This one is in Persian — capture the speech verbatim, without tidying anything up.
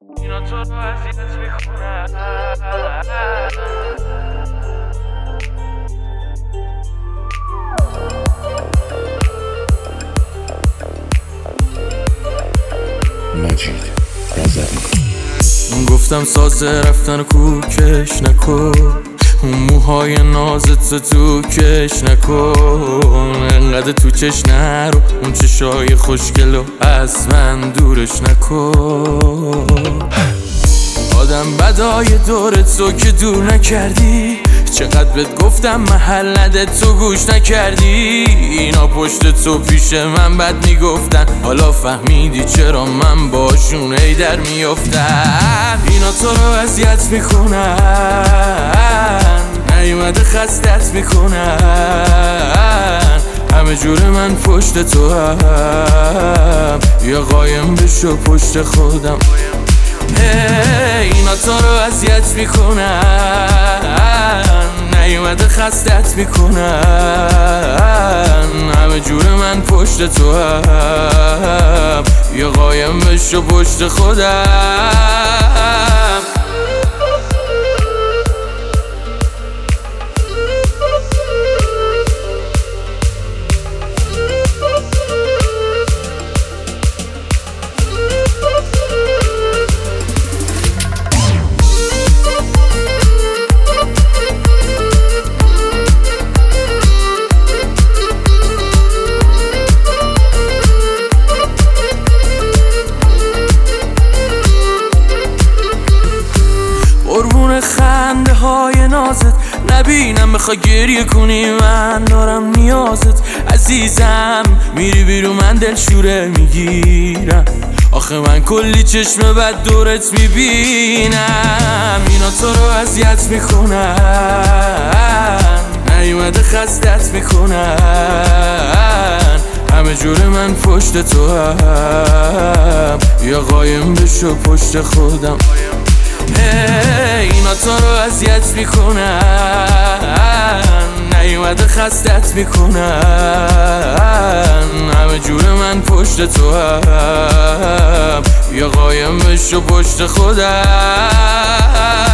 اینا تو رو اذیت میکنن. مجید رضوی. گفتم سازه رفتن کوکش نکن، اون موهای نازت تو کش نکن، انقدر تو چش نرو، اون چشای خوشگلو از من دورش نکن. آدم بدای دور تو که دور نکردی، چقدر بهت گفتم محل نده تو گوش نکردی. اینا پشت تو پیش من بد میگفتن، حالا فهمیدی چرا من باشون ای در میافتم. اینا تو رو اذیت میکنن، نیومده خستت میکنن، همه جور من پشت تو هم، یا قایم بشو پشت خودم. اینا تو رو اذیت میکنن، نیومده خستت میکنن، همه جور من پشت تو هم، یا قایم بشو پشت خودم. قربون خنده های نازت نبینم بخوای گریه کنی، من دارم نیازت عزیزم. میری بیرون من دلشوره میگیرم، آخه من کلی چشم بد دورت میبینم. اینا تو رو اذیت میکنن، نیومده خستت میکنن، همه جور من پشت تو هم، یا قایم بشو پشت خودم. اینا تو رو اذیت میکنن، نیومده خستت میکنن، همه جور من پشت تو هم، یا قایم بشو پشت خودم.